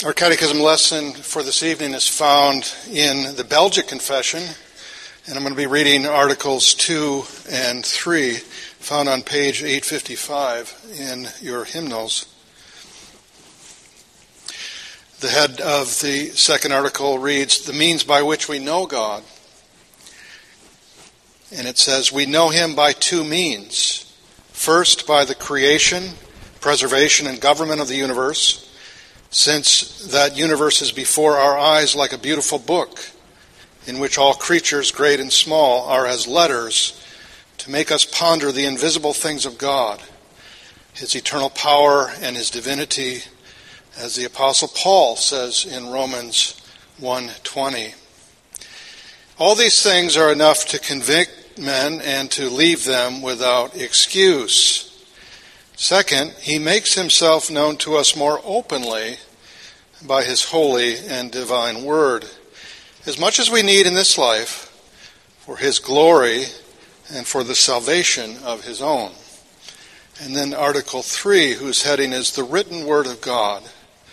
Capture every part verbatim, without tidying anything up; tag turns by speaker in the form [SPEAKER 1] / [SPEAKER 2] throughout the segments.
[SPEAKER 1] Our catechism lesson for this evening is found in the Belgic Confession, and I'm going to be reading Articles two and three, found on page eight fifty-five in your hymnals. The head of the second article reads, "The means by which we know God." And it says, "We know him by two means. First, by the creation, preservation, and government of the universe, since that universe is before our eyes like a beautiful book, in which all creatures, great and small, are as letters to make us ponder the invisible things of God, his eternal power and his divinity, as the Apostle Paul says in Romans one twenty. All these things are enough to convict men and to leave them without excuse. Second, he makes himself known to us more openly by his holy and divine word, as much as we need in this life for his glory and for the salvation of his own." And then Article three, whose heading is "The Written Word of God."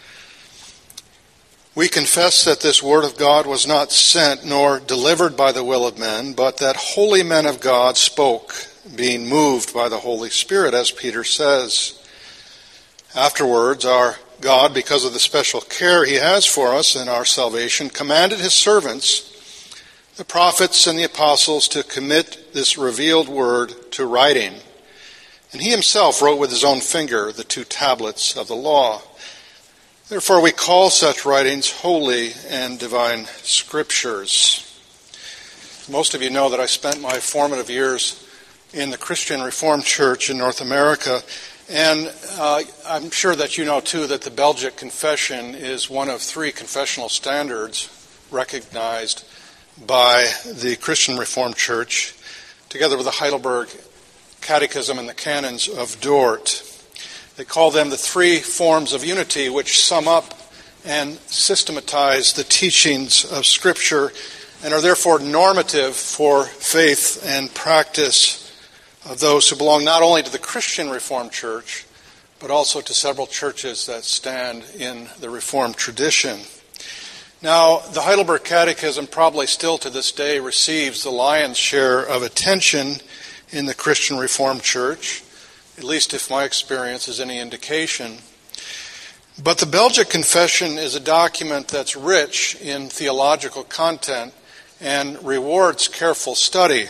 [SPEAKER 1] "We confess that this Word of God was not sent nor delivered by the will of men, but that holy men of God spoke, being moved by the Holy Spirit," as Peter says. Afterwards, our God, because of the special care he has for us in our salvation, commanded his servants, the prophets and the apostles, to commit this revealed word to writing. And he himself wrote with his own finger the two tablets of the law. Therefore, we call such writings holy and divine scriptures. Most of you know that I spent my formative years in the Christian Reformed Church in North America, and uh, I'm sure that you know, too, that the Belgic Confession is one of three confessional standards recognized by the Christian Reformed Church, together with the Heidelberg Catechism and the Canons of Dort. They call them the three forms of unity, which sum up and systematize the teachings of Scripture and are therefore normative for faith and practice of those who belong not only to the Christian Reformed Church, but also to several churches that stand in the Reformed tradition. Now, the Heidelberg Catechism probably still to this day receives the lion's share of attention in the Christian Reformed Church, at least if my experience is any indication. But the Belgic Confession is a document that's rich in theological content and rewards careful study.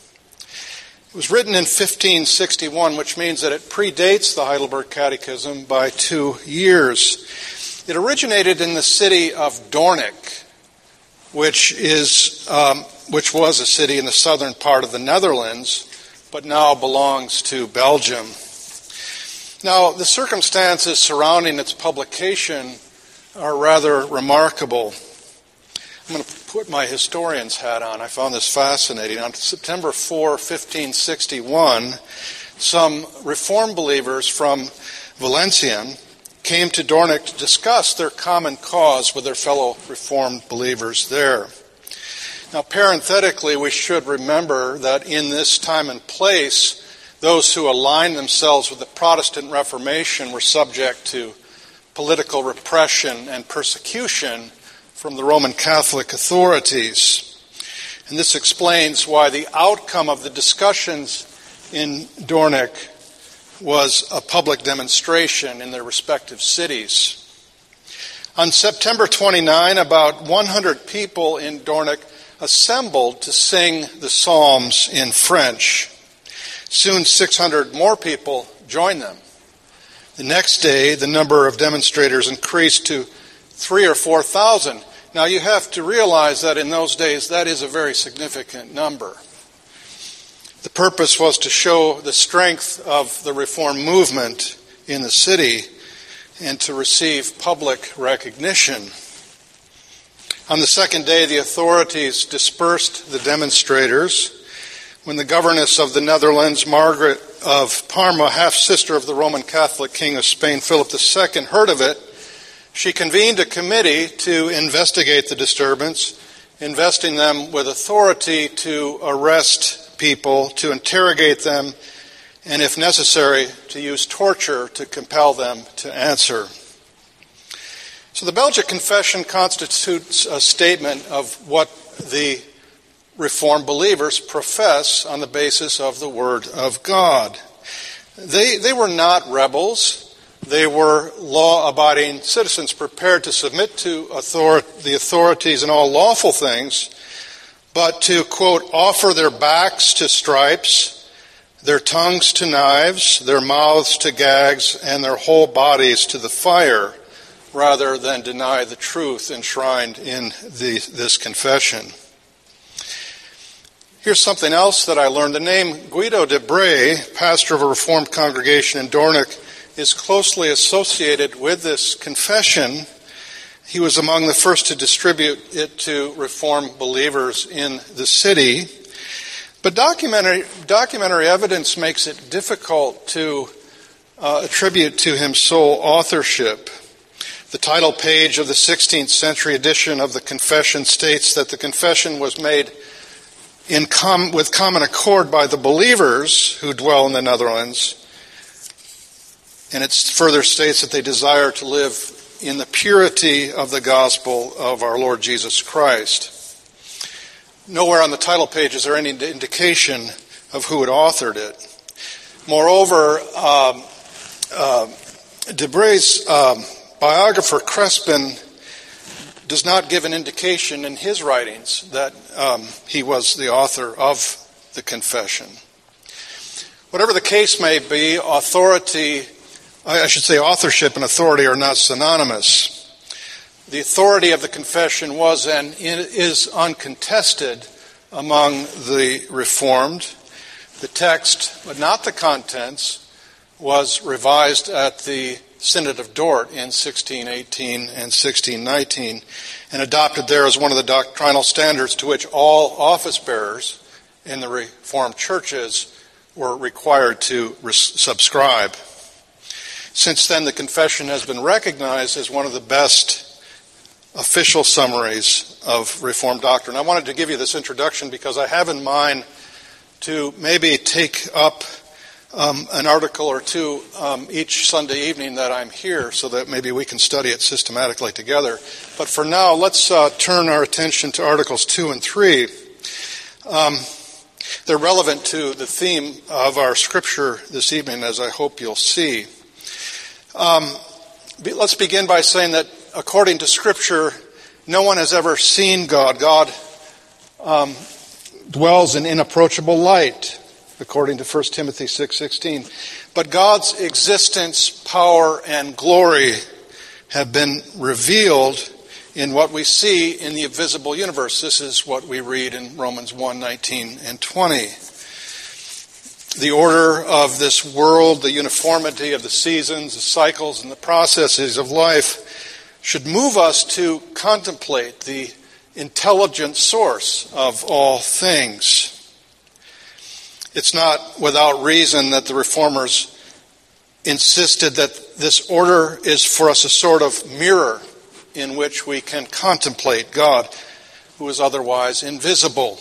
[SPEAKER 1] It was written in fifteen sixty-one, which means that it predates the Heidelberg Catechism by two years. It originated in the city of Doornik, which is um, which was a city in the southern part of the Netherlands, but now belongs to Belgium. Now, the circumstances surrounding its publication are rather remarkable. I'm going to put my historian's hat on. I found this fascinating. On September fourth, fifteen sixty-one, some Reformed believers from Valenciennes came to Doornik to discuss their common cause with their fellow Reformed believers there. Now, parenthetically, we should remember that in this time and place, those who aligned themselves with the Protestant Reformation were subject to political repression and persecution from the Roman Catholic authorities. And this explains why the outcome of the discussions in Doornik was a public demonstration in their respective cities. On September twenty-ninth, about one hundred people in Doornik assembled to sing the Psalms in French. Soon six hundred more people joined them. The next day, the number of demonstrators increased to three or four thousand. Now, you have to realize that in those days, that is a very significant number. The purpose was to show the strength of the Reform movement in the city and to receive public recognition. On the second day, the authorities dispersed the demonstrators. When the governess of the Netherlands, Margaret of Parma, half-sister of the Roman Catholic King of Spain, Philip the Second, heard of it, she convened a committee to investigate the disturbance, investing them with authority to arrest people, to interrogate them, and if necessary, to use torture to compel them to answer. So the Belgic Confession constitutes a statement of what the Reformed believers profess on the basis of the Word of God. They, they were not rebels. They were law-abiding citizens prepared to submit to author- the authorities in all lawful things, but to, quote, offer their backs to stripes, their tongues to knives, their mouths to gags, and their whole bodies to the fire, rather than deny the truth enshrined in the, this confession. Here's something else that I learned. The name Guido de Bray, pastor of a Reformed congregation in Dornick, is closely associated with this confession. He was among the first to distribute it to Reformed believers in the city. But documentary, documentary evidence makes it difficult to uh, attribute to him sole authorship. The title page of the sixteenth century edition of the Confession states that the confession was made in com- with common accord by the believers who dwell in the Netherlands. And it further states that they desire to live in the purity of the gospel of our Lord Jesus Christ. Nowhere on the title page is there any indication of who had authored it. Moreover, um, uh, de Bray's um, biographer Crespin does not give an indication in his writings that um, he was the author of the confession. Whatever the case may be, authority, I should say authorship and authority are not synonymous. The authority of the confession was and is uncontested among the Reformed. The text, but not the contents, was revised at the Synod of Dort in sixteen eighteen and sixteen nineteen, and adopted there as one of the doctrinal standards to which all office bearers in the Reformed churches were required to res- subscribe. Since then, the confession has been recognized as one of the best official summaries of Reformed doctrine. I wanted to give you this introduction because I have in mind to maybe take up Um, an article or two um, each Sunday evening that I'm here so that maybe we can study it systematically together. But for now, let's uh, turn our attention to Articles two and three. Um, they're relevant to the theme of our scripture this evening, as I hope you'll see. Um, be, let's begin by saying that according to Scripture, no one has ever seen God. God um, dwells in inapproachable light, according to First Timothy six sixteen. But God's existence, power, and glory have been revealed in what we see in the invisible universe. This is what we read in Romans one nineteen and twenty. The order of this world, the uniformity of the seasons, the cycles, and the processes of life should move us to contemplate the intelligent source of all things. It's not without reason that the Reformers insisted that this order is for us a sort of mirror in which we can contemplate God, who is otherwise invisible.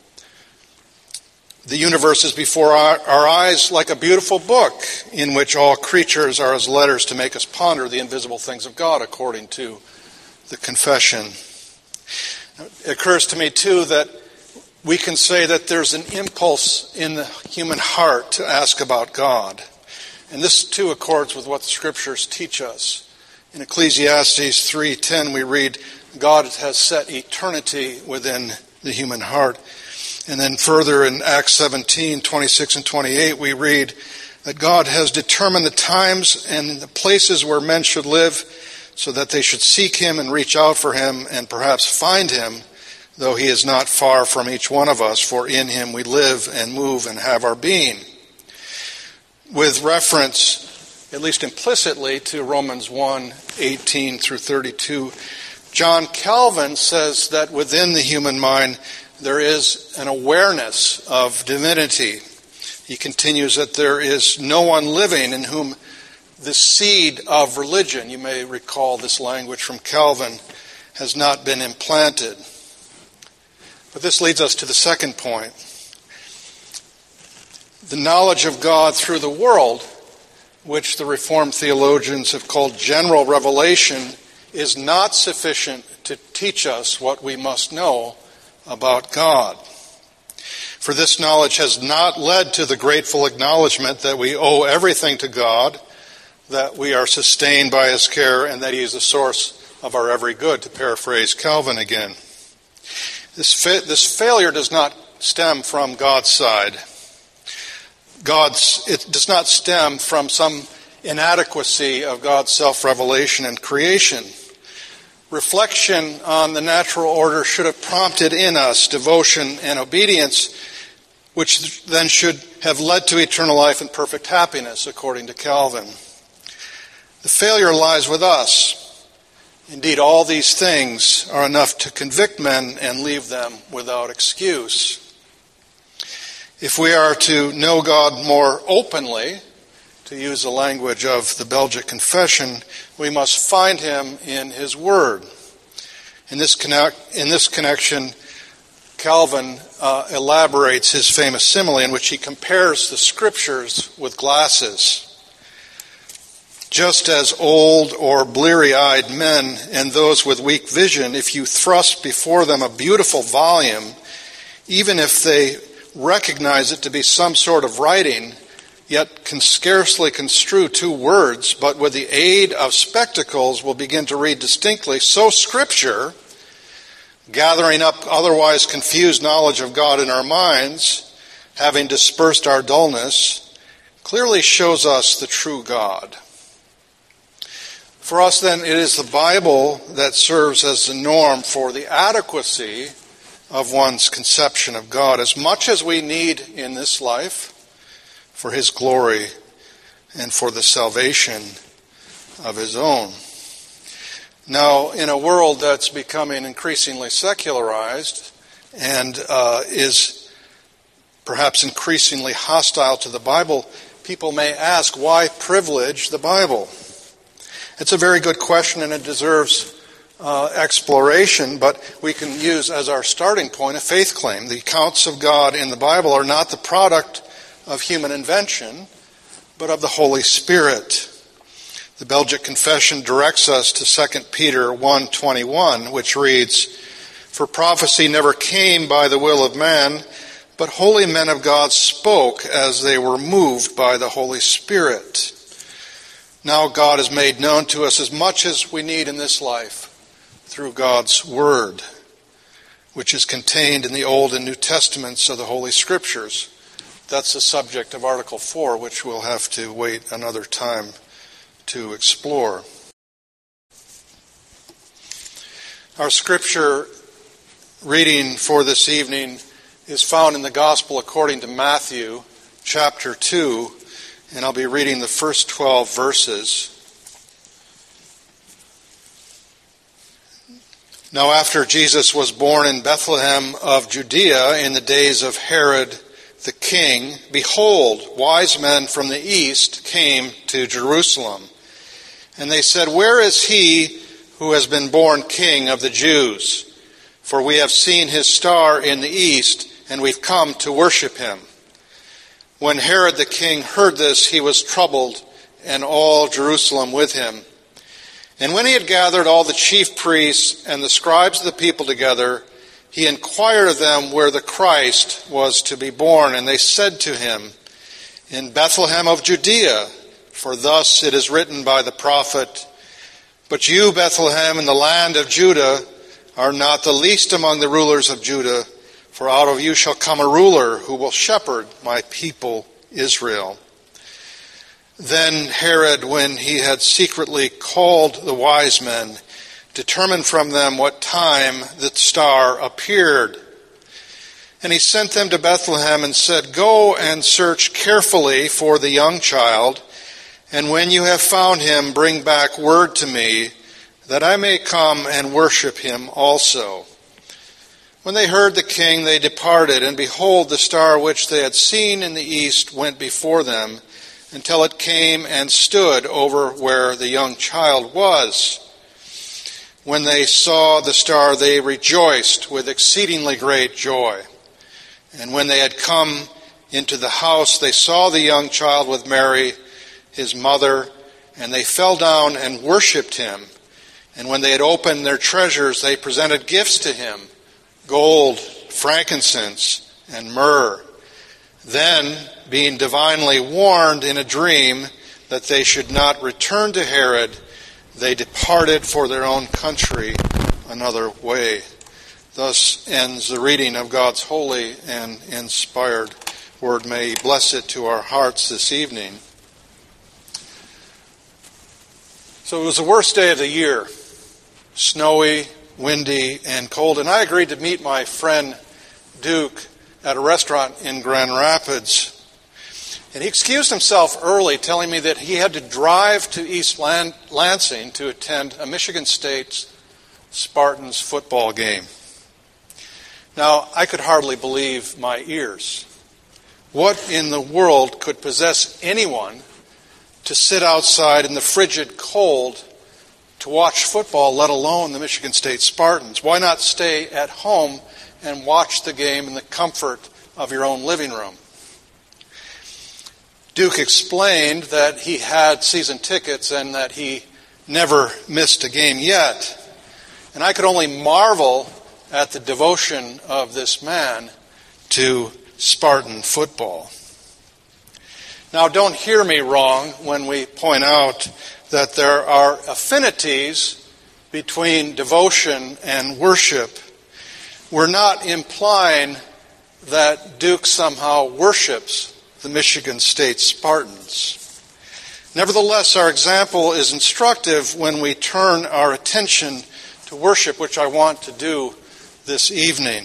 [SPEAKER 1] The universe is before our, our eyes like a beautiful book in which all creatures are as letters to make us ponder the invisible things of God, according to the confession. It occurs to me, too, that we can say that there's an impulse in the human heart to ask about God. And this, too, accords with what the Scriptures teach us. In Ecclesiastes three ten, we read, God has set eternity within the human heart. And then further in Acts seventeen twenty-six and twenty-eight, we read that God has determined the times and the places where men should live so that they should seek Him and reach out for Him and perhaps find Him, though He is not far from each one of us, for in Him we live and move and have our being. With reference, at least implicitly, to Romans one eighteen through thirty-two, John Calvin says that within the human mind there is an awareness of divinity. He continues that there is no one living in whom the seed of religion, you may recall this language from Calvin, has not been implanted. But this leads us to the second point. The knowledge of God through the world, which the Reformed theologians have called general revelation, is not sufficient to teach us what we must know about God. For this knowledge has not led to the grateful acknowledgement that we owe everything to God, that we are sustained by His care, and that He is the source of our every good, to paraphrase Calvin again. This fa- this failure does not stem from God's side. God's it does not stem from some inadequacy of God's self-revelation and creation. Reflection on the natural order should have prompted in us devotion and obedience, which then should have led to eternal life and perfect happiness, according to Calvin. The failure lies with us. Indeed, all these things are enough to convict men and leave them without excuse. If we are to know God more openly, to use the language of the Belgic Confession, we must find Him in His Word. In this, connect, in this connection, Calvin uh, elaborates his famous simile in which he compares the Scriptures with glasses. Just as old or bleary-eyed men and those with weak vision, if you thrust before them a beautiful volume, even if they recognize it to be some sort of writing, yet can scarcely construe two words, but with the aid of spectacles will begin to read distinctly, so Scripture, gathering up otherwise confused knowledge of God in our minds, having dispersed our dullness, clearly shows us the true God. For us, then, it is the Bible that serves as the norm for the adequacy of one's conception of God, as much as we need in this life for His glory and for the salvation of His own. Now, in a world that's becoming increasingly secularized and uh, is perhaps increasingly hostile to the Bible, people may ask, why privilege the Bible? It's a very good question, and it deserves uh, exploration, but we can use as our starting point a faith claim. The accounts of God in the Bible are not the product of human invention, but of the Holy Spirit. The Belgic Confession directs us to Second Peter one twenty-one, which reads, "For prophecy never came by the will of man, but holy men of God spoke as they were moved by the Holy Spirit." Now God has made known to us as much as we need in this life through God's Word, which is contained in the Old and New Testaments of the Holy Scriptures. That's the subject of Article four, which we'll have to wait another time to explore. Our Scripture reading for this evening is found in the Gospel according to Matthew, chapter two, and I'll be reading the first twelve verses. Now after Jesus was born in Bethlehem of Judea in the days of Herod the king, behold, wise men from the east came to Jerusalem. And they said, "Where is he who has been born King of the Jews? For we have seen his star in the east, and we've come to worship him." When Herod the king heard this, he was troubled, and all Jerusalem with him. And when he had gathered all the chief priests and the scribes of the people together, he inquired of them where the Christ was to be born. And they said to him, "In Bethlehem of Judea, for thus it is written by the prophet, But you, Bethlehem, in the land of Judah, are not the least among the rulers of Judah, for out of you shall come a ruler who will shepherd my people Israel." Then Herod, when he had secretly called the wise men, determined from them what time the star appeared. And he sent them to Bethlehem and said, "Go and search carefully for the young child, and when you have found him, bring back word to me, that I may come and worship him also." When they heard the king, they departed, and behold, the star which they had seen in the east went before them, until it came and stood over where the young child was. When they saw the star, they rejoiced with exceedingly great joy. And when they had come into the house, they saw the young child with Mary, his mother, and they fell down and worshipped him. And when they had opened their treasures, they presented gifts to him, gold, frankincense, and myrrh. Then, being divinely warned in a dream that they should not return to Herod, they departed for their own country another way. Thus ends the reading of God's holy and inspired word. May He bless it to our hearts this evening. So it was the worst day of the year. Snowy, windy, and cold. And I agreed to meet my friend Duke at a restaurant in Grand Rapids. And he excused himself early, telling me that he had to drive to East Lansing to attend a Michigan State Spartans football game. Now, I could hardly believe my ears. What in the world could possess anyone to sit outside in the frigid cold to watch football, let alone the Michigan State Spartans? Why not stay at home and watch the game in the comfort of your own living room? Duke explained that he had season tickets and that he never missed a game yet. And I could only marvel at the devotion of this man to Spartan football. Now, don't hear me wrong when we point out that there are affinities between devotion and worship. We're not implying that Duke somehow worships the Michigan State Spartans. Nevertheless, our example is instructive when we turn our attention to worship, which I want to do this evening.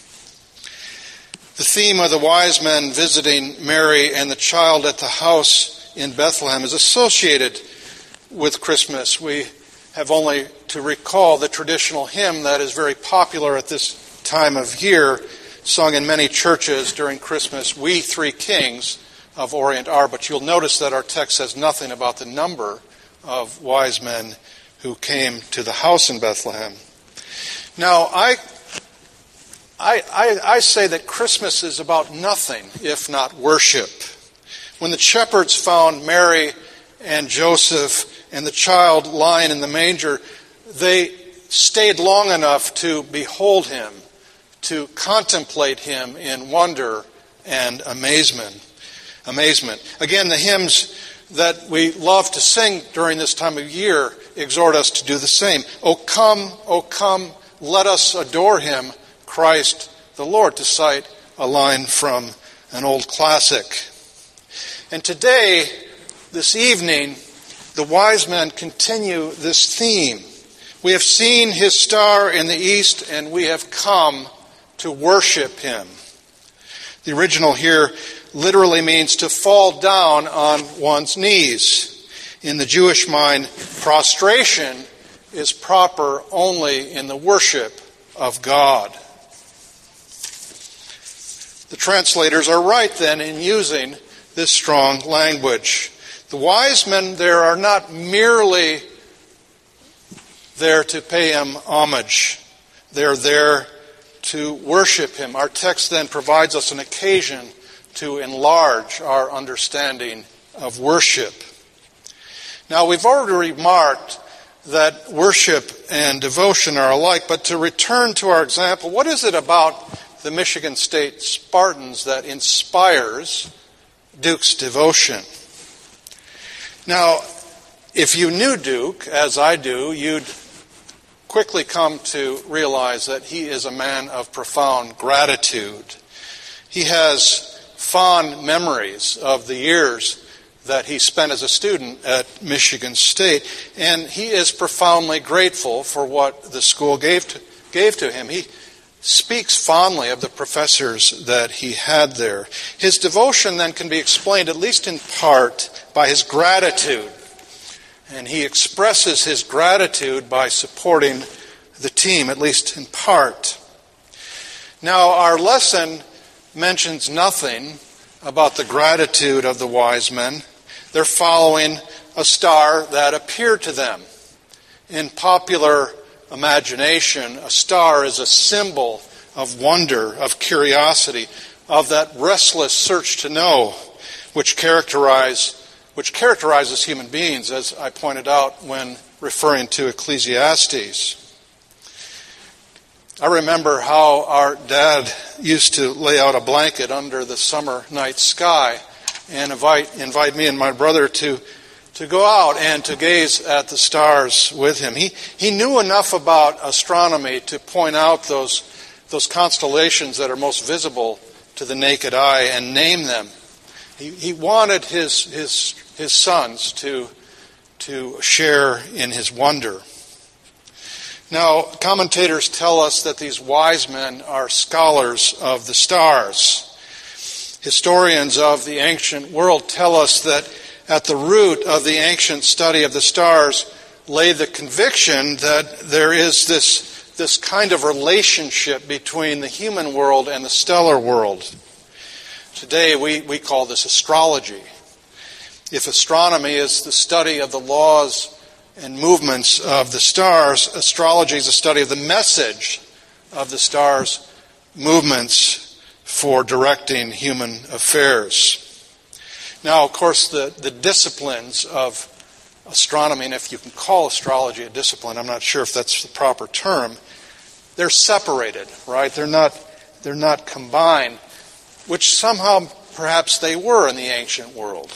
[SPEAKER 1] The theme of the wise men visiting Mary and the child at the house in Bethlehem is associated with Christmas. We have only to recall the traditional hymn that is very popular at this time of year, sung in many churches during Christmas, "We Three Kings of Orient Are." But you'll notice that our text says nothing about the number of wise men who came to the house in Bethlehem. Now, I, I, I, I say that Christmas is about nothing if not worship. When the shepherds found Mary and Joseph and the child lying in the manger, they stayed long enough to behold him, to contemplate him in wonder and amazement. Amazement. Again, the hymns that we love to sing during this time of year exhort us to do the same. O come, O come, let us adore him, Christ the Lord, to cite a line from an old classic. And today, this evening, the wise men continue this theme. We have seen his star in the east, and we have come to worship him. The original here literally means to fall down on one's knees. In the Jewish mind, prostration is proper only in the worship of God. The translators are right then in using this strong language. The wise men there are not merely there to pay him homage. They're there to worship him. Our text then provides us an occasion to enlarge our understanding of worship. Now, we've already remarked that worship and devotion are alike, but to return to our example, what is it about the Michigan State Spartans that inspires Duke's devotion? Now, if you knew Duke, as I do, you'd quickly come to realize that he is a man of profound gratitude. He has fond memories of the years that he spent as a student at Michigan State, and he is profoundly grateful for what the school gave to, gave to him. He speaks fondly of the professors that he had there. His devotion then can be explained, at least in part, by his gratitude. And he expresses his gratitude by supporting the team, at least in part. Now, our lesson mentions nothing about the gratitude of the wise men. They're following a star that appeared to them. In popular imagination, a star is a symbol of wonder, of curiosity, of that restless search to know, which characterize which characterizes human beings, as I pointed out when referring to Ecclesiastes. I remember how our dad used to lay out a blanket under the summer night sky and invite invite me and my brother to to go out and to gaze at the stars with him. He he knew enough about astronomy to point out those those constellations that are most visible to the naked eye and name them. He he wanted his his his sons to to share in his wonder. Now, commentators tell us that these wise men are scholars of the stars. Historians of the ancient world tell us that at the root of the ancient study of the stars lay the conviction that there is this, this kind of relationship between the human world and the stellar world. Today we, we call this astrology. If astronomy is the study of the laws and movements of the stars, astrology is a study of the message of the stars' movements for directing human affairs. Now, of course, the, the disciplines of astronomy, and if you can call astrology a discipline, I'm not sure if that's the proper term, they're separated, right? They're not, they're not combined, which somehow perhaps they were in the ancient world.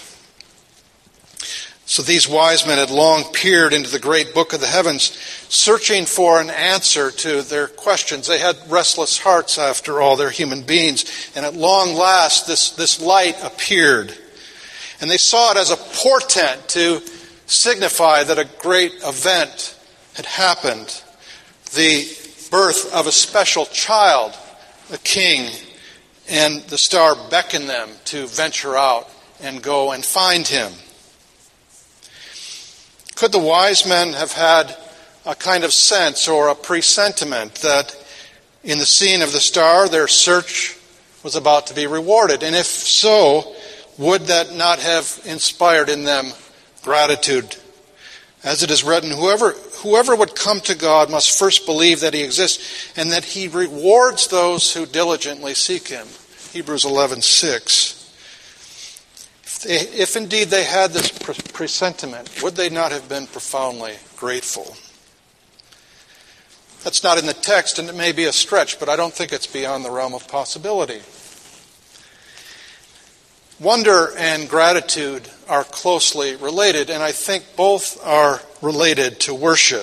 [SPEAKER 1] So these wise men had long peered into the great book of the heavens, searching for an answer to their questions. They had restless hearts, after all, they're human beings. And at long last, this, this light appeared. And they saw it as a portent to signify that a great event had happened. The birth of a special child, a king. And the star beckoned them to venture out and go and find him. Could the wise men have had a kind of sense or a presentiment that in the seeing of the star, their search was about to be rewarded? And if so, would that not have inspired in them gratitude? As it is written, whoever, whoever would come to God must first believe that he exists and that he rewards those who diligently seek him. Hebrews eleven six. If indeed they had this presentiment, would they not have been profoundly grateful? That's not in the text, and it may be a stretch, but I don't think it's beyond the realm of possibility. Wonder and gratitude are closely related, and I think both are related to worship.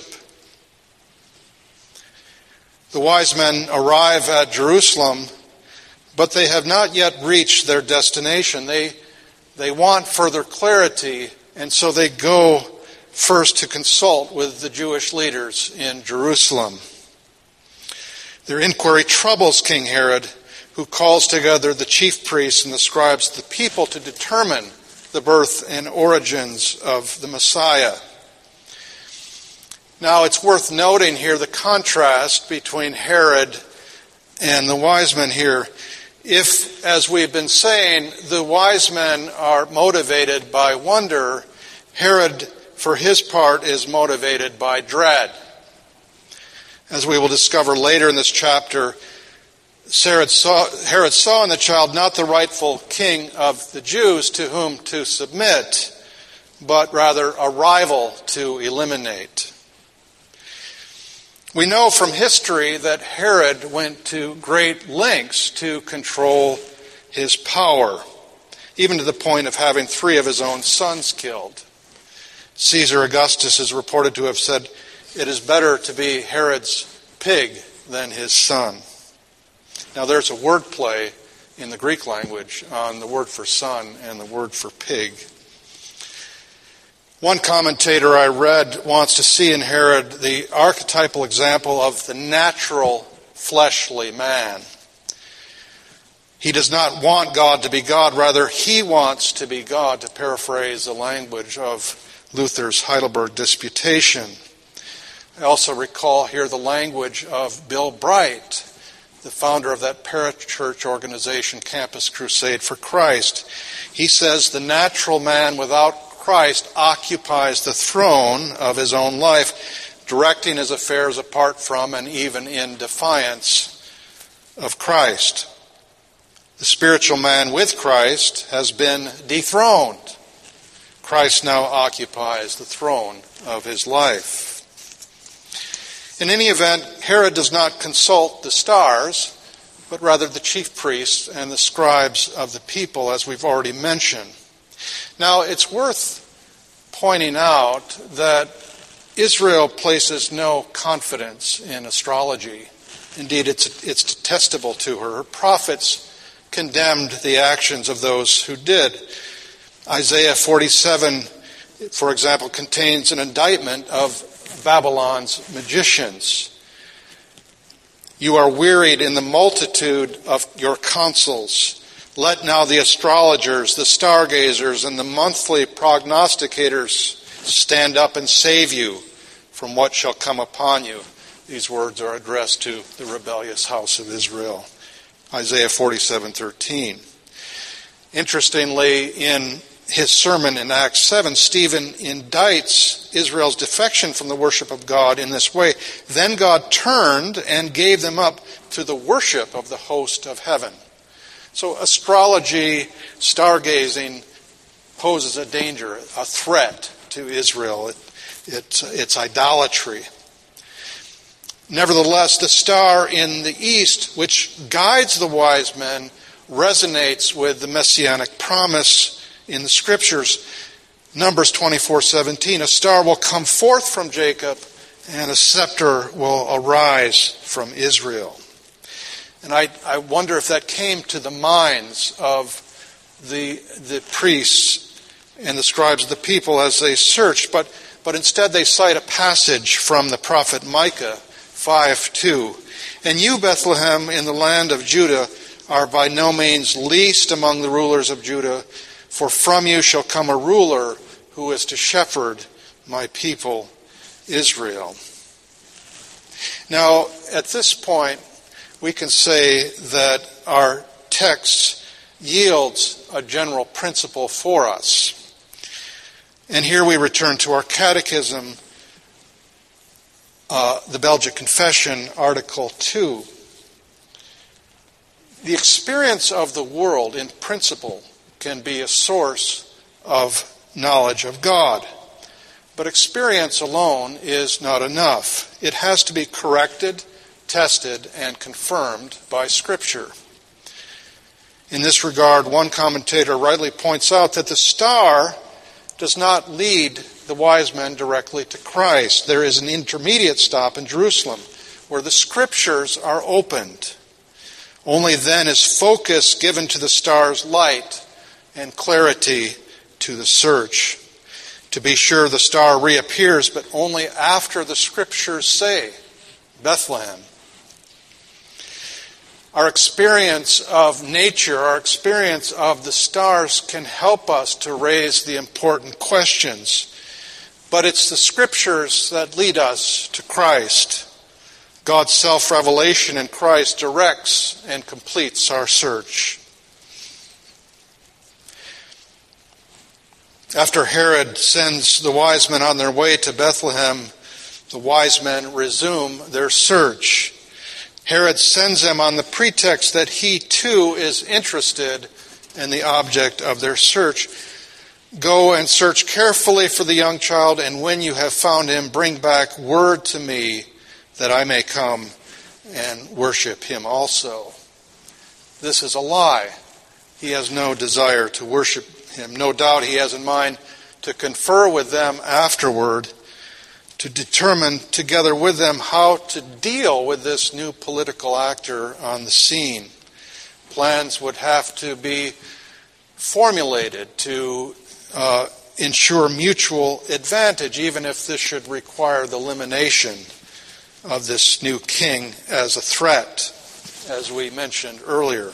[SPEAKER 1] The wise men arrive at Jerusalem, but they have not yet reached their destination. They They want further clarity, and so they go first to consult with the Jewish leaders in Jerusalem. Their inquiry troubles King Herod, who calls together the chief priests and the scribes, the people, to determine the birth and origins of the Messiah. Now, it's worth noting here the contrast between Herod and the wise men here. If, as we've been saying, the wise men are motivated by wonder, Herod, for his part, is motivated by dread. As we will discover later in this chapter, Herod saw, Herod saw in the child not the rightful king of the Jews to whom to submit, but rather a rival to eliminate. We know from history that Herod went to great lengths to control his power, even to the point of having three of his own sons killed. Caesar Augustus is reported to have said, "It is better to be Herod's pig than his son." Now there's a word play in the Greek language on the word for son and the word for pig. One commentator I read wants to see in Herod the archetypal example of the natural fleshly man. He does not want God to be God, rather he wants to be God, to paraphrase the language of Luther's Heidelberg Disputation. I also recall here the language of Bill Bright, the founder of that parachurch organization, Campus Crusade for Christ. He says the natural man without Christ occupies the throne of his own life, directing his affairs apart from and even in defiance of Christ. The spiritual man with Christ has been dethroned. Christ now occupies the throne of his life. In any event, Herod does not consult the stars, but rather the chief priests and the scribes of the people, as we've already mentioned. Now, it's worth pointing out that Israel places no confidence in astrology. Indeed, it's, it's detestable to her. Her prophets condemned the actions of those who did. Isaiah forty-seven, for example, contains an indictment of Babylon's magicians. You are wearied in the multitude of your counsels. Let now the astrologers, the stargazers, and the monthly prognosticators stand up and save you from what shall come upon you. These words are addressed to the rebellious house of Israel. Isaiah forty-seven thirteen. Interestingly, in his sermon in Acts seven, Stephen indicts Israel's defection from the worship of God in this way. Then God turned and gave them up to the worship of the host of heaven. So astrology, stargazing, poses a danger, a threat to Israel. It, it, it's idolatry. Nevertheless, the star in the east, which guides the wise men, resonates with the messianic promise in the Scriptures. Numbers twenty-four seventeen, a star will come forth from Jacob, and a scepter will arise from Israel. And I, I wonder if that came to the minds of the, the priests and the scribes of the people as they searched, but, but instead they cite a passage from the prophet Micah five two. And you, Bethlehem, in the land of Judah, are by no means least among the rulers of Judah, for from you shall come a ruler who is to shepherd my people Israel. Now, at this point, we can say that our text yields a general principle for us. And here we return to our catechism, uh, the Belgic Confession, Article two. The experience of the world, in principle, can be a source of knowledge of God. But experience alone is not enough. It has to be corrected, tested, and confirmed by Scripture. In this regard, one commentator rightly points out that the star does not lead the wise men directly to Christ. There is an intermediate stop in Jerusalem where the Scriptures are opened. Only then is focus given to the star's light and clarity to the search. To be sure, the star reappears, but only after the Scriptures say, Bethlehem. Our experience of nature, our experience of the stars can help us to raise the important questions. But it's the Scriptures that lead us to Christ. God's self-revelation in Christ directs and completes our search. After Herod sends the wise men on their way to Bethlehem, the wise men resume their search. Herod sends them on the pretext that he too is interested in the object of their search. Go and search carefully for the young child, and when you have found him, bring back word to me that I may come and worship him also. This is a lie. He has no desire to worship him. No doubt he has in mind to confer with them afterward, to determine together with them how to deal with this new political actor on the scene. Plans would have to be formulated to uh, ensure mutual advantage, even if this should require the elimination of this new king as a threat, as we mentioned earlier.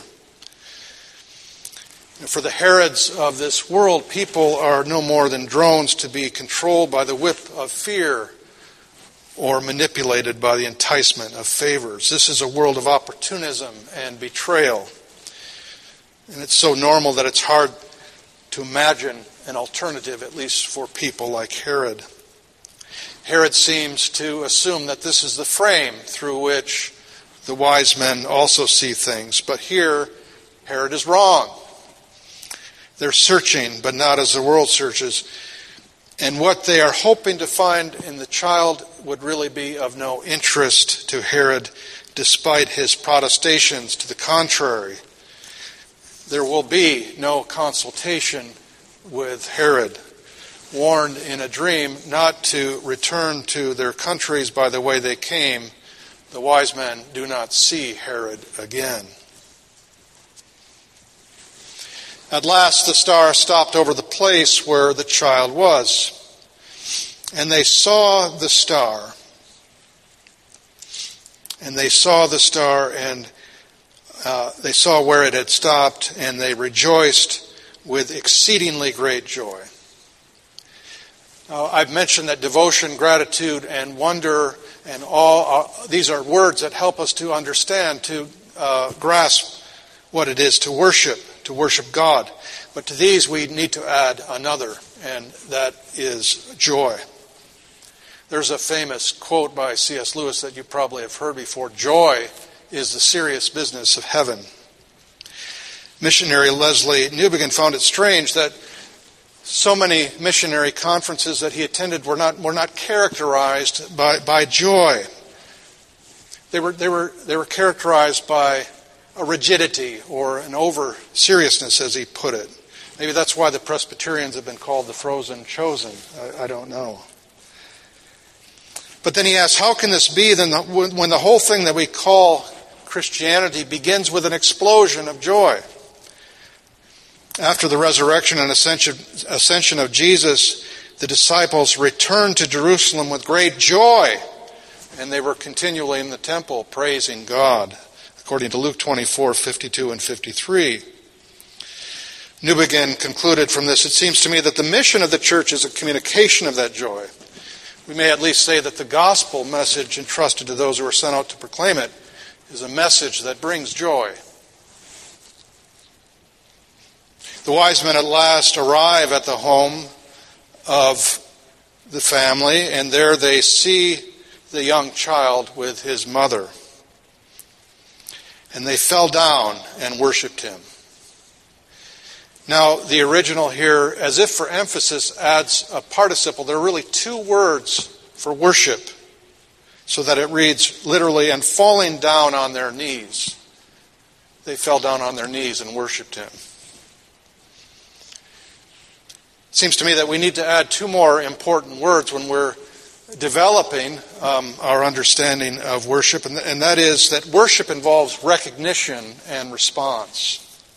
[SPEAKER 1] For the Herods of this world, people are no more than drones to be controlled by the whip of fear or manipulated by the enticement of favors. This is a world of opportunism and betrayal. And it's so normal that it's hard to imagine an alternative, at least for people like Herod. Herod seems to assume that this is the frame through which the wise men also see things. But here, Herod is wrong. They're searching, but not as the world searches. And what they are hoping to find in the child would really be of no interest to Herod, despite his protestations to the contrary. There will be no consultation with Herod, warned in a dream not to return to their countries by the way they came. The wise men do not see Herod again. At last the star stopped over the place where the child was, and they saw the star. And they saw the star, and uh, they saw where it had stopped, and they rejoiced with exceedingly great joy. Now, I've mentioned that devotion, gratitude, and wonder and awe, uh, these are words that help us to understand, to uh, grasp what it is to worship, to worship God. But to these we need to add another, and that is joy. There's a famous quote by C S Lewis that you probably have heard before: "Joy is the serious business of heaven." Missionary Leslie Newbigin found it strange that so many missionary conferences that he attended were not were not characterized by, by joy. They were they were they were characterized by a rigidity or an over seriousness, as he put it. Maybe that's why the Presbyterians have been called the frozen chosen. I, I don't know. But then he asks, how can this be then the, when the whole thing that we call Christianity begins with an explosion of joy? After the resurrection and ascension, ascension of Jesus, the disciples returned to Jerusalem with great joy, and they were continually in the temple praising God, according to Luke twenty-four, fifty-two and fifty-three. Newbigin concluded from this, it seems to me that the mission of the church is a communication of that joy. We may at least say that the gospel message entrusted to those who are sent out to proclaim it is a message that brings joy. The wise men at last arrive at the home of the family, and there they see the young child with his mother. And they fell down and worshipped him. Now, the original here, as if for emphasis, adds a participle. There are really two words for worship, so that it reads literally, and falling down on their knees. They fell down on their knees and worshipped him. It seems to me that we need to add two more important words when we're developing um, our understanding of worship, and, and that is that worship involves recognition and response.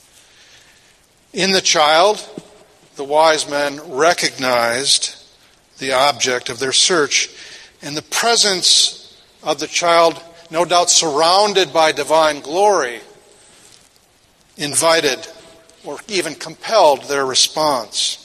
[SPEAKER 1] In the child, the wise men recognized the object of their search, and the presence of the child, no doubt surrounded by divine glory, invited or even compelled their response.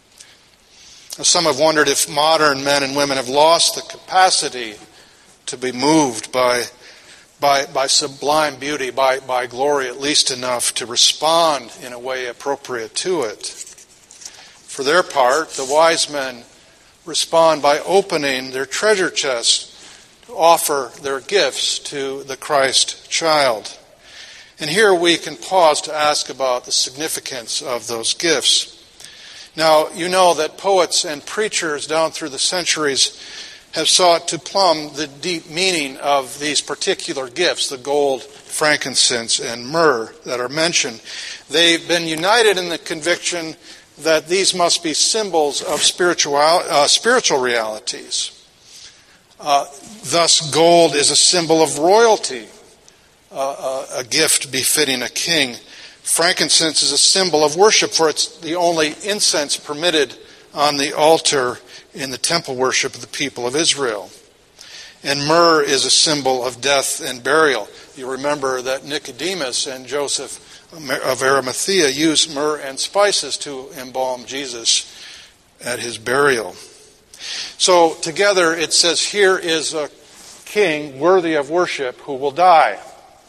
[SPEAKER 1] Some have wondered if modern men and women have lost the capacity to be moved by, by, by sublime beauty, by, by glory, at least enough to respond in a way appropriate to it. For their part, the wise men respond by opening their treasure chest to offer their gifts to the Christ child. And here we can pause to ask about the significance of those gifts. Now, you know that poets and preachers down through the centuries have sought to plumb the deep meaning of these particular gifts, the gold, frankincense, and myrrh that are mentioned. They've been united in the conviction that these must be symbols of spiritual, uh, spiritual realities. Uh, thus, gold is a symbol of royalty, uh, a gift befitting a king. Frankincense is a symbol of worship, for it's the only incense permitted on the altar in the temple worship of the people of Israel. And myrrh is a symbol of death and burial. You remember that Nicodemus and Joseph of Arimathea used myrrh and spices to embalm Jesus at his burial. So together it says, here is a king worthy of worship who will die.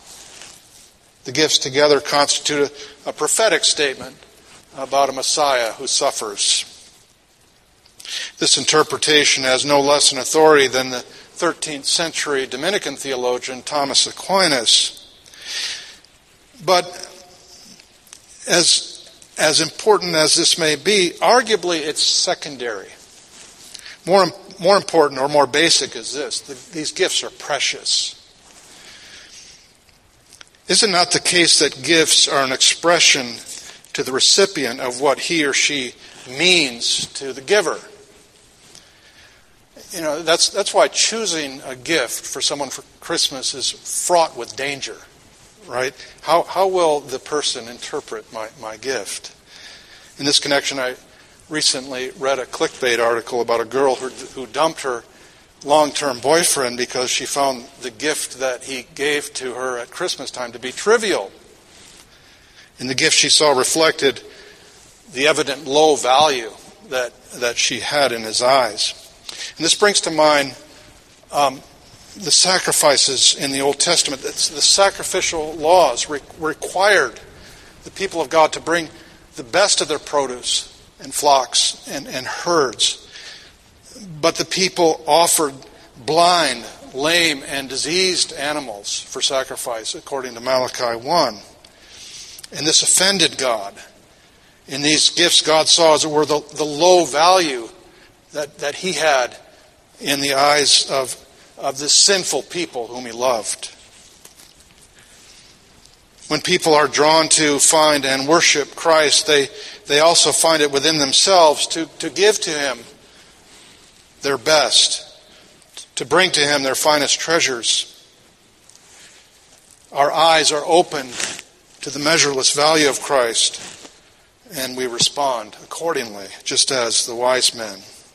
[SPEAKER 1] The gifts together constitute a, a prophetic statement about a Messiah who suffers. This interpretation has no less an authority than the thirteenth century Dominican theologian Thomas Aquinas. But as as important as this may be, arguably it's secondary. More, more important or more basic is this: the, these gifts are precious. Is it not the case that gifts are an expression to the recipient of what he or she means to the giver? You know, that's that's why choosing a gift for someone for Christmas is fraught with danger, right? How how will the person interpret my, my gift? In this connection, I recently read a clickbait article about a girl who, who dumped her long-term boyfriend because she found the gift that he gave to her at Christmas time to be trivial. In the gift she saw reflected the evident low value that, that she had in his eyes. And this brings to mind um, the sacrifices in the Old Testament. It's the sacrificial laws re- required the people of God to bring the best of their produce and flocks and, and herds. But the people offered blind, lame, and diseased animals for sacrifice, according to Malachi one. And this offended God. In these gifts, God saw, as it were, the, the low value that, that he had in the eyes of, of this sinful people whom he loved. When people are drawn to find and worship Christ, they, they also find it within themselves to, to give to him their best, to bring to him their finest treasures. Our eyes are open to the measureless value of Christ, and we respond accordingly, just as the wise men.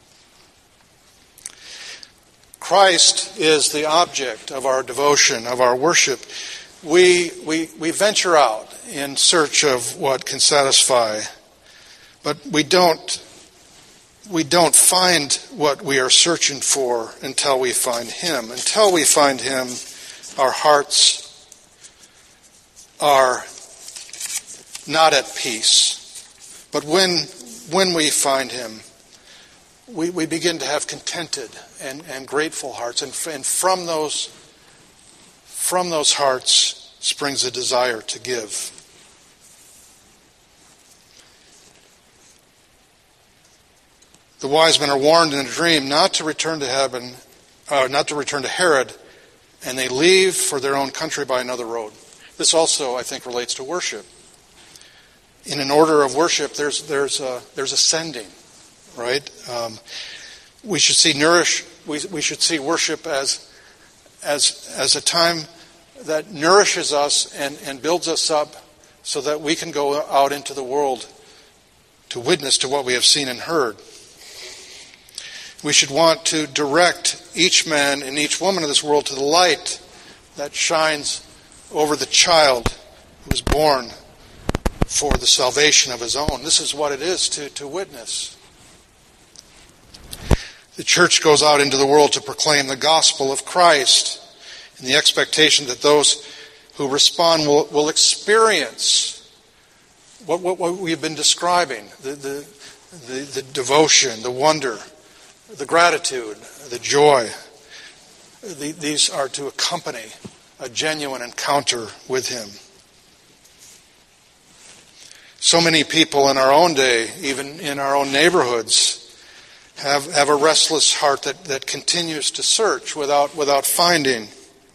[SPEAKER 1] Christ is the object of our devotion, of our worship. We, we, we venture out in search of what can satisfy, but we don't We don't find what we are searching for until we find him. Until we find him, our hearts are not at peace. But when when we find him, we, we begin to have contented and, and grateful hearts. And, and from those from those hearts springs a desire to give. The wise men are warned in a dream not to return to heaven, uh, not to return to Herod, and they leave for their own country by another road. This also, I think, relates to worship. In an order of worship, there's there's a, there's ascending, right? Um, we should see nourish. We we should see worship as as as a time that nourishes us and, and builds us up, so that we can go out into the world to witness to what we have seen and heard. We should want to direct each man and each woman in this world to the light that shines over the child who was born for the salvation of his own. This is what it is to, to witness. The church goes out into the world to proclaim the gospel of Christ in the expectation that those who respond will, will experience what, what, what we've been describing, the, the, the, the devotion, the wonder, the gratitude, the joy. The, these are to accompany a genuine encounter with him. So many people in our own day, even in our own neighborhoods, have, have a restless heart that, that continues to search without without finding.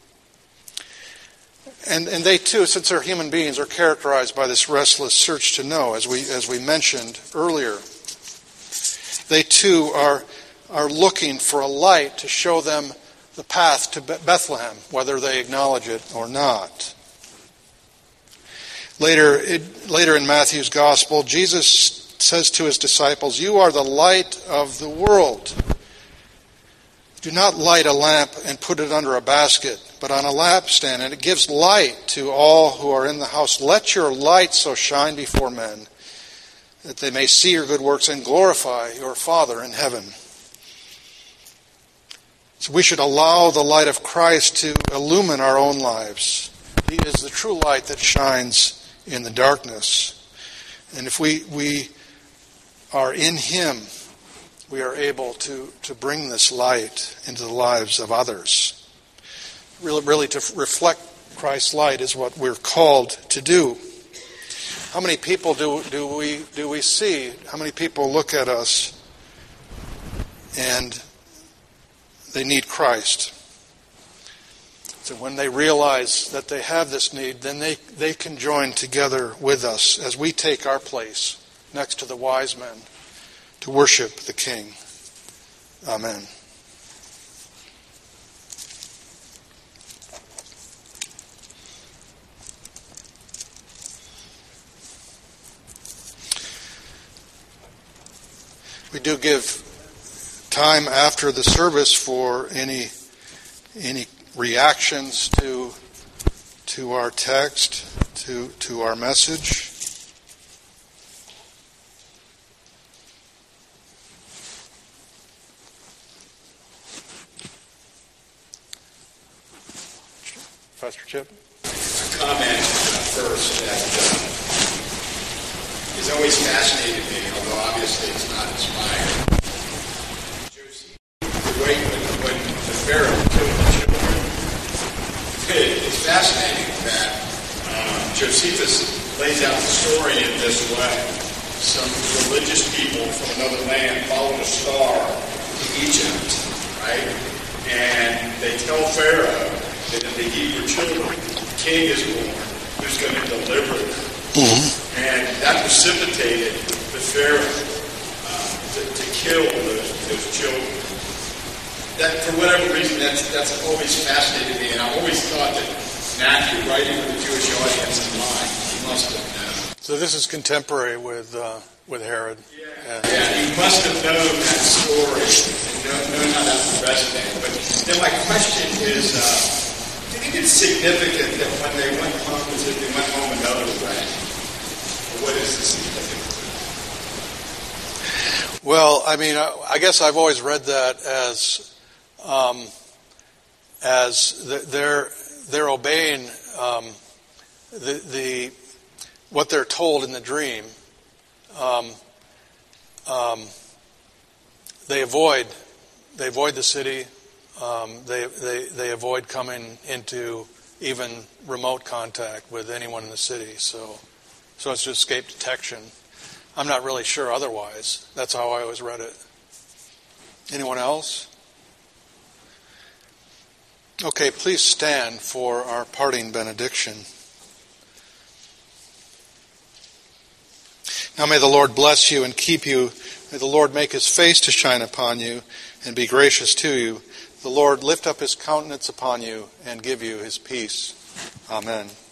[SPEAKER 1] And and they too, since they're human beings, are characterized by this restless search to know, as we as we mentioned earlier. They too are are looking for a light to show them the path to Bethlehem, whether they acknowledge it or not. Later, it, later in Matthew's Gospel, Jesus says to his disciples, "You are the light of the world. Do not light a lamp and put it under a basket, but on a lampstand, and it gives light to all who are in the house. Let your light so shine before men, that they may see your good works and glorify your Father in heaven." So we should allow the light of Christ to illumine our own lives. He is the true light that shines in the darkness. And if we we are in him, we are able to, to bring this light into the lives of others. Really, really to reflect Christ's light is what we're called to do. How many people do, do we do we see? How many people look at us and they need Christ? So when they realize that they have this need, then they, they can join together with us as we take our place next to the wise men to worship the King. Amen. We do give time after the service for any any reactions to to our text, to to our message. Pastor Chip?
[SPEAKER 2] A comment first that uh, has always fascinated me, although obviously it's not inspired. The way when, when the Pharaoh killed the children, it's fascinating that um, Josephus lays out the story in this way. Some religious people from another land followed a star to Egypt, right? And they tell Pharaoh that if they eat your children, a king is born who's going to deliver them. Mm-hmm. And that precipitated the Pharaoh uh, to, to kill those, those children. That, for whatever reason, that's that's always fascinated me, and I always thought that Matthew, writing for the Jewish audience in mind, he must have known.
[SPEAKER 1] So this is contemporary with uh, with Herod.
[SPEAKER 2] Yeah. And, yeah, he must have known that story and known, known how that would resonate. But then my question is, uh, do you think it's significant that when they went home, was it they went home another way? Or what is the significance of that?
[SPEAKER 1] Well, I mean, I, I guess I've always read that as um, as the, they're they're obeying um, the the what they're told in the dream. Um, um, they avoid they avoid the city. Um, they, they they avoid coming into even remote contact with anyone in the city. So so it's to escape detection. I'm not really sure otherwise. That's how I always read it. Anyone else? Okay, please stand for our parting benediction. Now may the Lord bless you and keep you. May the Lord make his face to shine upon you and be gracious to you. The Lord lift up his countenance upon you and give you his peace. Amen.